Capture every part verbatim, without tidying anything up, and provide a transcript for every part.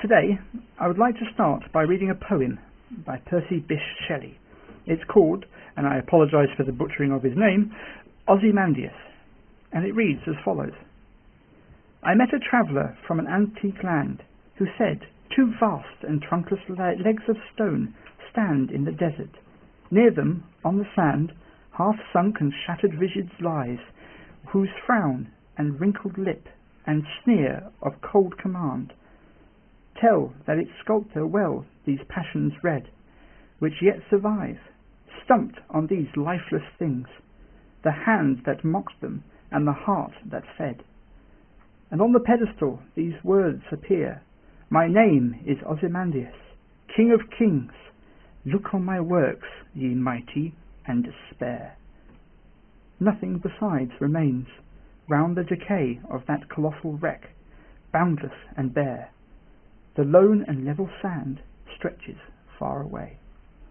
today I would like to start by reading a poem by Percy Bysshe Shelley. It's called, and I apologise for the butchering of his name, Ozymandias, and it reads as follows. I met a traveller from an antique land who said, two vast and trunkless legs of stone stand in the desert. Near them, on the sand, half sunk and shattered visage lies, whose frown and wrinkled lip and sneer of cold command tell that its sculptor well these passions read, which yet survive, stumped on these lifeless things, the hand that mocked them and the heart that fed. And on the pedestal these words appear, my name is Ozymandias, King of Kings. Look on my works, ye mighty, and despair. Nothing besides remains round the decay of that colossal wreck, boundless and bare. The lone and level sand stretches far away.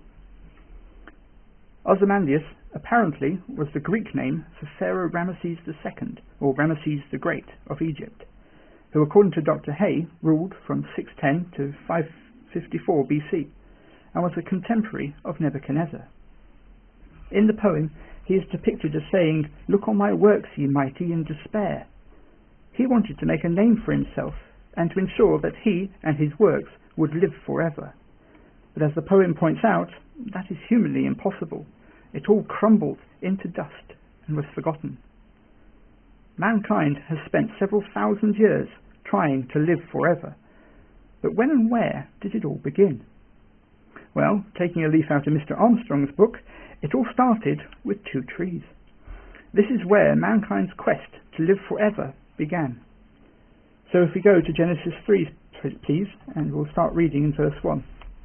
Ozymandias apparently was the Greek name for Pharaoh Ramesses the Second, or Ramesses the Great of Egypt, who according to Doctor Hay ruled from six ten to five fifty-four B C and was a contemporary of Nebuchadnezzar. In the poem he is depicted as saying, look on my works, ye mighty, in despair. He wanted to make a name for himself and to ensure that he and his works would live forever. But as the poem points out, that is humanly impossible. It all crumbled into dust and was forgotten. Mankind has spent several thousand years trying to live forever. But when and where did it all begin? Well, taking a leaf out of Mister Armstrong's book, it all started with two trees. This is where mankind's quest to live forever began. So if we go to Genesis three, please, and we'll start reading in verse one.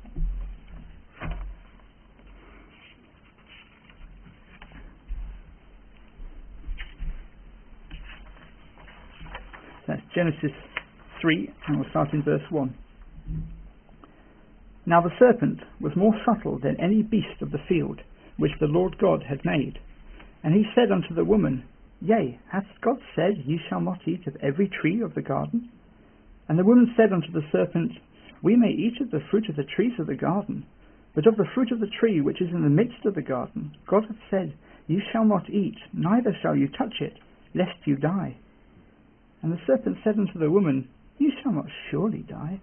That's Genesis three, and we'll start in verse one. Now the serpent was more subtle than any beast of the field, which the Lord God had made. And he said unto the woman, Yea, hath God said, Ye shall not eat of every tree of the garden? And the woman said unto the serpent, We may eat of the fruit of the trees of the garden, but of the fruit of the tree which is in the midst of the garden, God hath said, Ye shall not eat, neither shall you touch it, lest you die. And the serpent said unto the woman, You shall not surely die.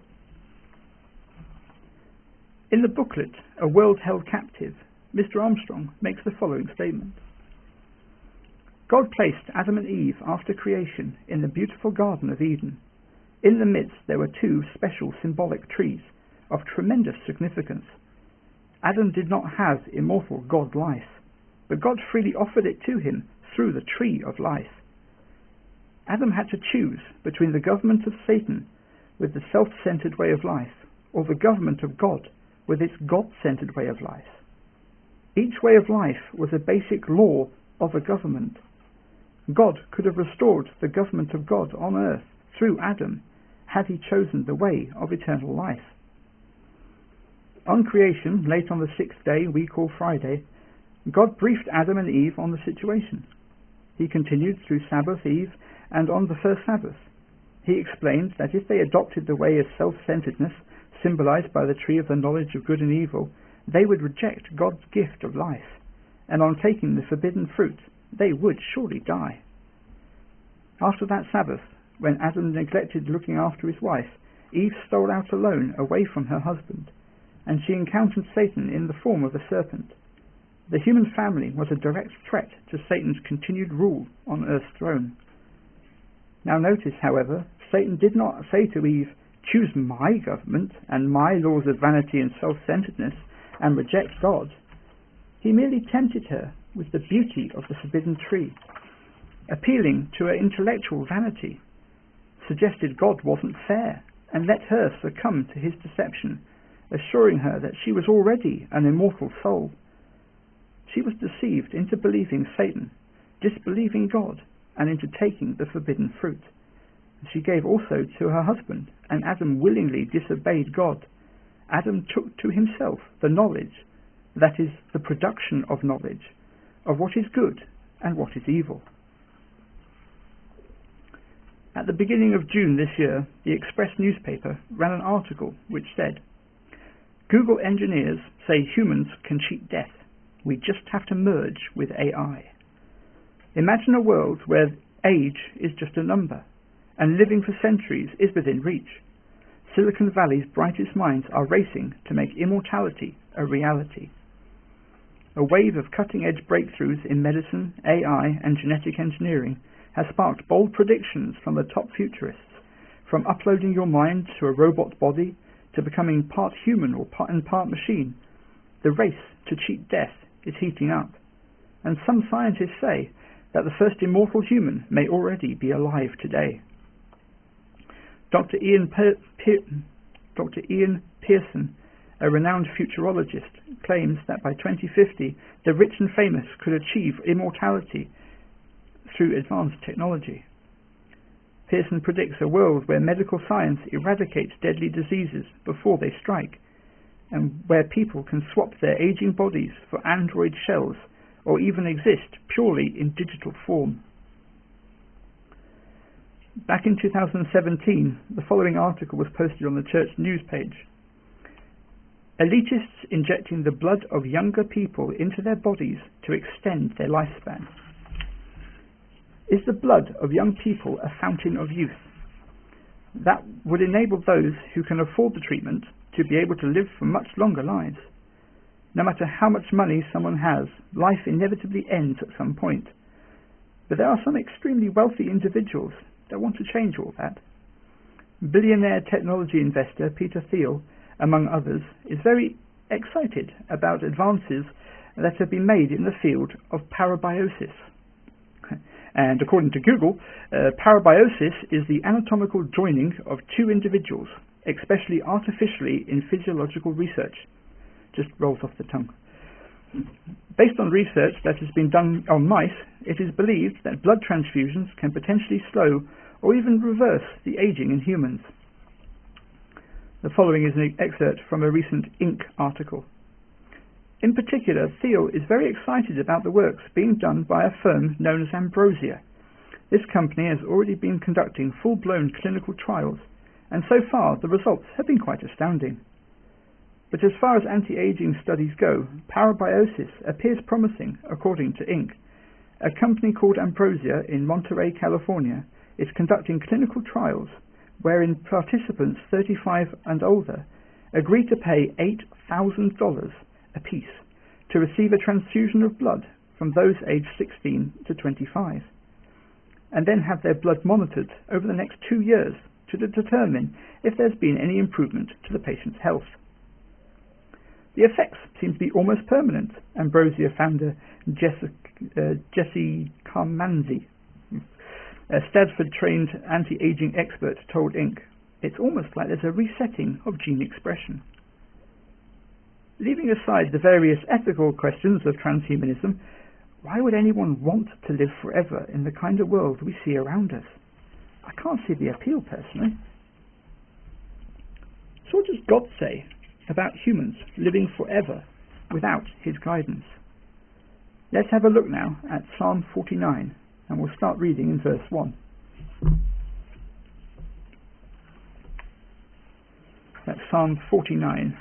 In the booklet, A World Held Captive, Mister Armstrong makes the following statement. God placed Adam and Eve after creation in the beautiful Garden of Eden. In the midst there were two special symbolic trees of tremendous significance. Adam did not have immortal God life, but God freely offered it to him through the tree of life. Adam had to choose between the government of Satan with the self-centered way of life, or the government of God with its God-centered way of life. Each way of life was a basic law of a government. God could have restored the government of God on earth through Adam had he chosen the way of eternal life. On creation, late on the sixth day we call Friday, God briefed Adam and Eve on the situation. He continued through Sabbath Eve and on the first Sabbath. He explained that if they adopted the way of self-centeredness symbolized by the tree of the knowledge of good and evil, they would reject God's gift of life, and on taking the forbidden fruit, they would surely die. After that Sabbath, when Adam neglected looking after his wife, Eve stole out alone away from her husband, and she encountered Satan in the form of a serpent. The human family was a direct threat to Satan's continued rule on Earth's throne. Now notice, however, Satan did not say to Eve, choose my government and my laws of vanity and self-centeredness and reject God. He merely tempted her with the beauty of the forbidden tree, appealing to her intellectual vanity, suggested God wasn't fair, and let her succumb to his deception, assuring her that she was already an immortal soul. She was deceived into believing Satan, disbelieving God, and into taking the forbidden fruit. She gave also to her husband, and Adam willingly disobeyed God. Adam took to himself the knowledge, that is, the production of knowledge, of what is good and what is evil. At the beginning of June this year, the Express newspaper ran an article which said, "Google engineers say humans can cheat death. We just have to merge with A I." Imagine a world where age is just a number, and living for centuries is within reach. Silicon Valley's brightest minds are racing to make immortality a reality. A wave of cutting-edge breakthroughs in medicine, A I, and genetic engineering has sparked bold predictions from the top futurists, from uploading your mind to a robot body to becoming part human or part, and part machine. The race to cheat death is heating up, and some scientists say that the first immortal human may already be alive today. Doctor Ian, Pe- Pe- Doctor Ian Pearson, a renowned futurologist, claims that by twenty fifty the rich and famous could achieve immortality through advanced technology. Pearson predicts a world where medical science eradicates deadly diseases before they strike, and where people can swap their aging bodies for android shells or even exist purely in digital form. Back in two thousand seventeen, the following article was posted on the church news page. Elitists injecting the blood of younger people into their bodies to extend their lifespan. Is the blood of young people a fountain of youth? That would enable those who can afford the treatment to be able to live for much longer lives. No matter how much money someone has, life inevitably ends at some point. But there are some extremely wealthy individuals that want to change all that. Billionaire technology investor Peter Thiel, among others, is very excited about advances that have been made in the field of parabiosis. And according to Google, uh, parabiosis is the anatomical joining of two individuals, especially artificially in physiological research. Just rolls off the tongue. Based on research that has been done on mice, it is believed that blood transfusions can potentially slow or even reverse the aging in humans. The following is an excerpt from a recent Inc article. In particular, Thiel is very excited about the works being done by a firm known as Ambrosia. This company has already been conducting full-blown clinical trials, and so far the results have been quite astounding. But as far as anti-aging studies go, parabiosis appears promising, according to Inc. A company called Ambrosia in Monterey, California, is conducting clinical trials wherein participants thirty-five and older agree to pay eight thousand dollars apiece to receive a transfusion of blood from those aged sixteen to twenty-five, and then have their blood monitored over the next two years to determine if there's been any improvement to the patient's health. The effects seem to be almost permanent, Ambrosia founder Jessica, uh, Jesse Carmanzi, a Stanford-trained anti-aging expert, told Inc. It's almost like there's a resetting of gene expression. Leaving aside the various ethical questions of transhumanism, why would anyone want to live forever in the kind of world we see around us? I can't see the appeal personally. So what does God say about humans living forever without his guidance? Let's have a look now at Psalm forty-nine, and we'll start reading in verse one. That's Psalm forty-nine.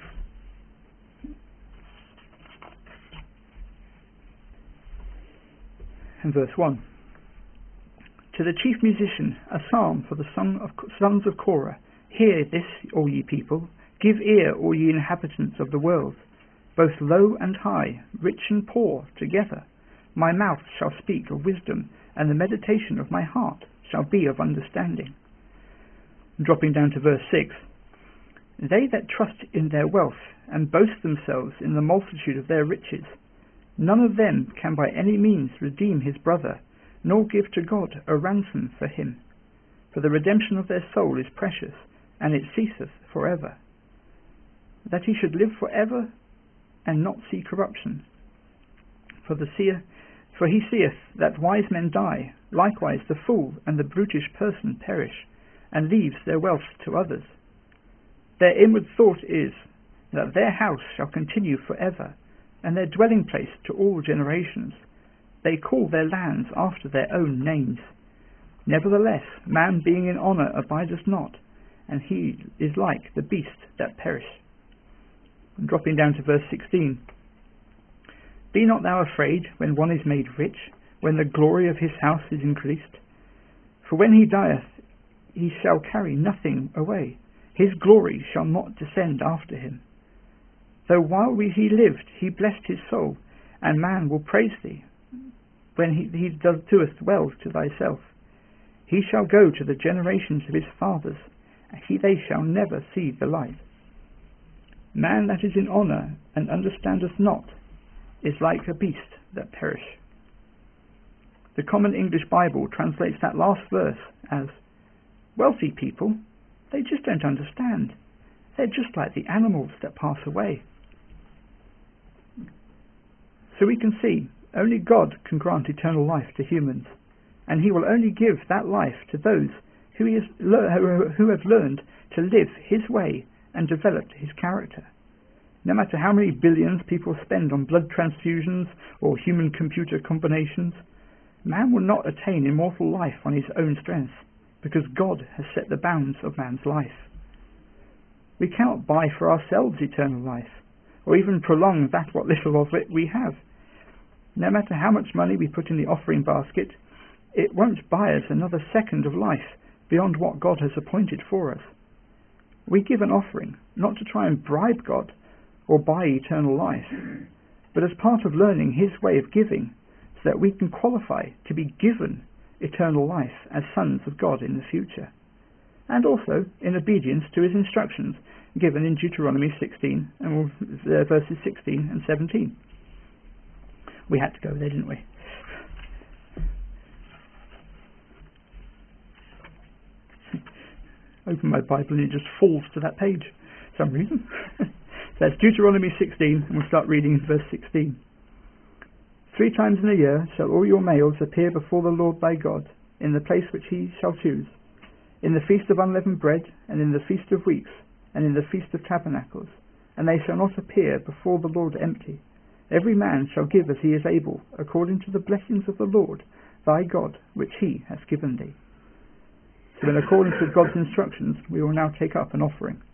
And verse one. To the chief musician, a psalm for the son of, sons of Korah. Hear this, all ye people. Give ear, all ye inhabitants of the world. Both low and high, rich and poor, together. My mouth shall speak of wisdom, and the meditation of my heart shall be of understanding. Dropping down to verse six. They that trust in their wealth, and boast themselves in the multitude of their riches, none of them can by any means redeem his brother, nor give to God a ransom for him. For the redemption of their soul is precious, and it ceaseth forever. That he should live forever, and not see corruption. For the seer, for he seeth that wise men die, likewise the fool and the brutish person perish, and leaves their wealth to others. Their inward thought is, that their house shall continue forever, and their dwelling place to all generations. They call their lands after their own names. Nevertheless, man being in honour abideth not, and he is like the beast that perish. And dropping down to verse sixteen. Be not thou afraid when one is made rich, when the glory of his house is increased. For when he dieth, he shall carry nothing away. His glory shall not descend after him. Though while we, he lived, he blessed his soul, and man will praise thee, when he, he does, doeth well to thyself. He shall go to the generations of his fathers, and he, they shall never see the light. Man that is in honour and understandeth not is like a beast that perish. The Common English Bible translates that last verse as, wealthy people, they just don't understand. They're just like the animals that pass away. So we can see, only God can grant eternal life to humans, and he will only give that life to those who, he has le- who have learned to live his way and developed his character. No matter how many billions people spend on blood transfusions or human-computer combinations, man will not attain immortal life on his own strength, because God has set the bounds of man's life. We cannot buy for ourselves eternal life, or even prolong that what little of it we have. No matter how much money we put in the offering basket, it won't buy us another second of life beyond what God has appointed for us. We give an offering, not to try and bribe God or buy eternal life, but as part of learning his way of giving, so that we can qualify to be given eternal life as sons of God in the future, and also in obedience to his instructions given in Deuteronomy sixteen and uh, verses sixteen and seventeen. We had to go there, didn't we? Open my Bible and it just falls to that page for some reason. So that's Deuteronomy sixteen, and we'll start reading in verse sixteen. Three times in a year shall all your males appear before the Lord thy God, in the place which he shall choose, in the feast of unleavened bread, and in the feast of weeks, and in the feast of tabernacles, and they shall not appear before the Lord empty. Every man shall give as he is able, according to the blessings of the Lord thy God, which he has given thee. So in accordance with God's instructions, we will now take up an offering.